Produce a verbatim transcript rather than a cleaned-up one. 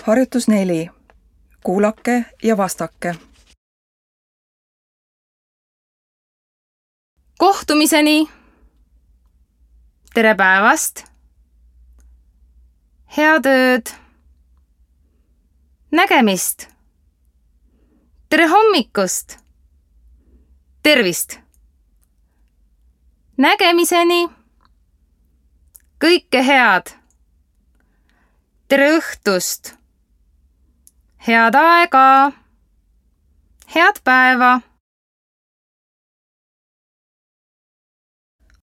Harjutus neli. Kuulake ja vastake. Kohtumiseni. Tere päevast. Head ööd. Nägemist. Tere hommikust. Tervist. Nägemiseni. Kõike head. Tere õhtust. Head aega. Head päeva.